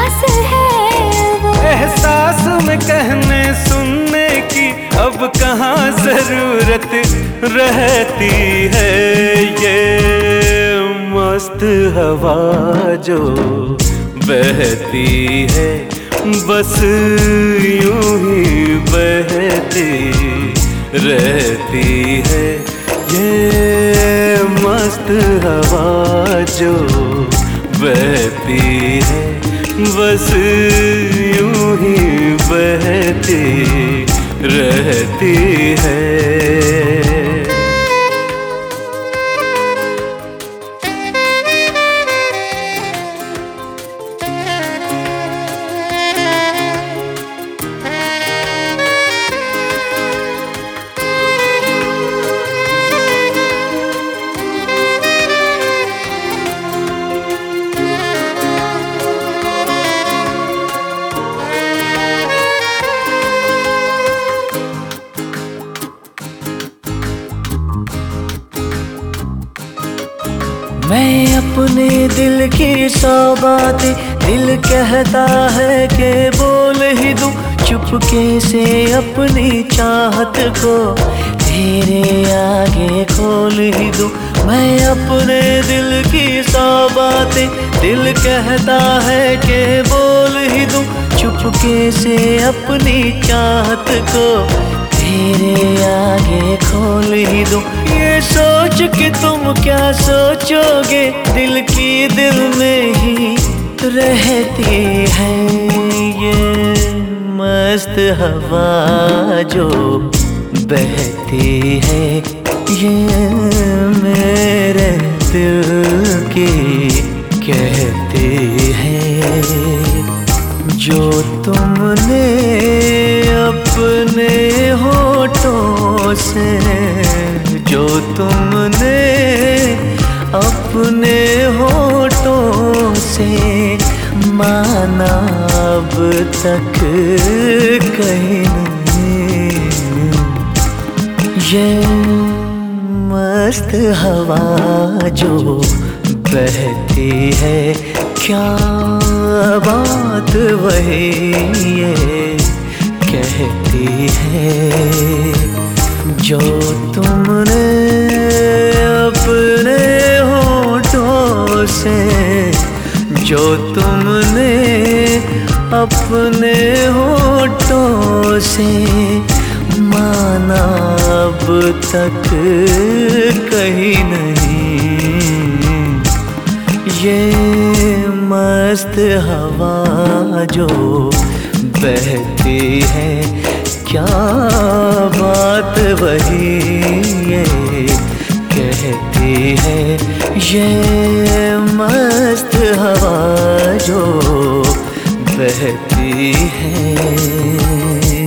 एहसास है वो। एहसास में कहने सुनने की अब कहाँ जरूरत रहती है। ये मस्त हवा जो बहती है बस यूं ही बहती रहती है। ये मस्त हवा जो बहती है बस यूं ही बहती रहती है। मैं अपने दिल की सौ बातें दिल कहता है कि बोल ही दूं, चुपके से अपनी चाहत को तेरे आगे खोल ही दूं। मैं अपने दिल की सौ बातें दिल कहता है कि बोल ही दूं, चुपके से अपनी चाहत को तेरे आगे खोल ही दूं। ये सोच कि तुम क्या सोचोगे दिल की दिल में ही रहती है। ये मस्त हवा जो बहती है ये मेरे दिल की कहती है। जो तुमने अपने होठों से, जो तुमने अपने होठों से माना अब तक कहीं नहीं। ये मस्त हवा जो बहती है क्या बात वही ये कहती है। जो तुमने अपने होठों से, जो तुमने अपने होठों से माना अब तक कहीं नहीं। ये मस्त हवा जो बहती है क्या बात वही ये कहती है। ये मस्त हवा जो बहती है।